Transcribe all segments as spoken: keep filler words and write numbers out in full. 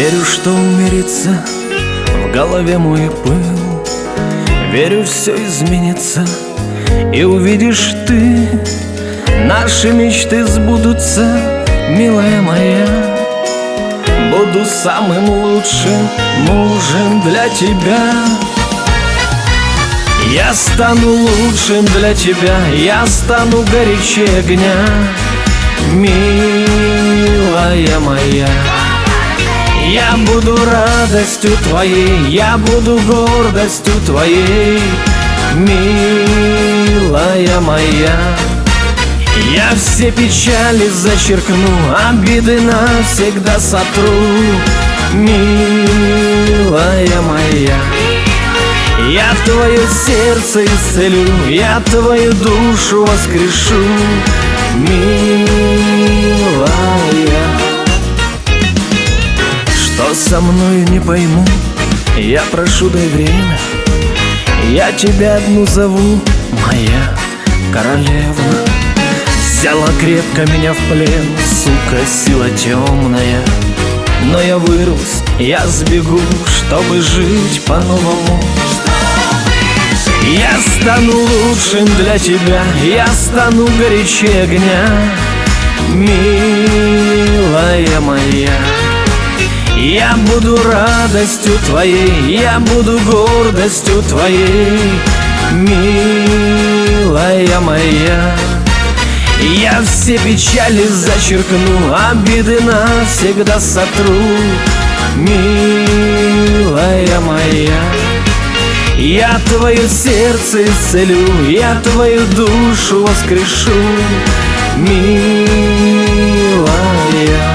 Верю, что умирится в голове мой пыл. Верю, все изменится, и увидишь ты, наши мечты сбудутся, милая моя. Буду самым лучшим мужем для тебя. Я стану лучшим для тебя, я стану горячей огня, милая моя. Я буду радостью твоей, я буду гордостью твоей, милая моя. Я все печали зачеркну, обиды навсегда сотру, милая моя. Я твое сердце исцелю, я твою душу воскрешу, милая. Что со мною не пойму, я прошу, дай время. Я тебя одну зову, моя королева. Взяла крепко меня в плен, сука, сила темная. Но я вырвусь, я сбегу, чтобы жить по-новому. Я стану лучшим для тебя, я стану горячей огня, милая моя. Я буду радостью твоей, я буду гордостью твоей, милая моя. Я все печали зачеркну, обиды навсегда сотру, милая моя. Я твое сердце исцелю, я твою душу воскрешу, милая.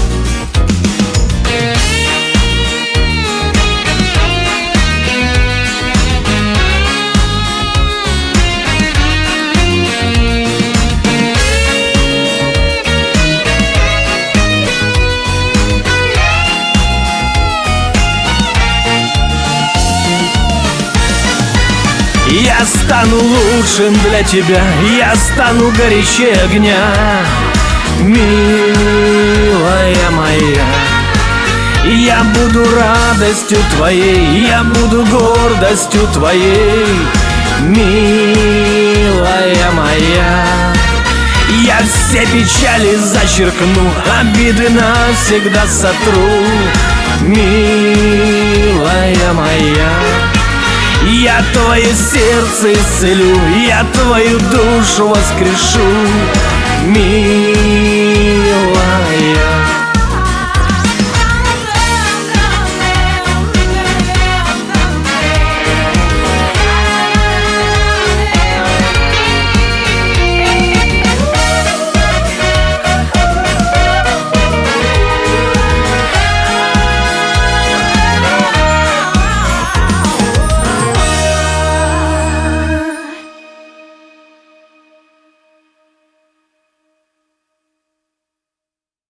Я стану лучшим для тебя, я стану горячей огня, милая моя. Я буду радостью твоей, я буду гордостью твоей, милая моя. Я все печали зачеркну, обиды навсегда сотру, милая моя. Я твое сердце исцелю, я твою душу воскрешу, милая.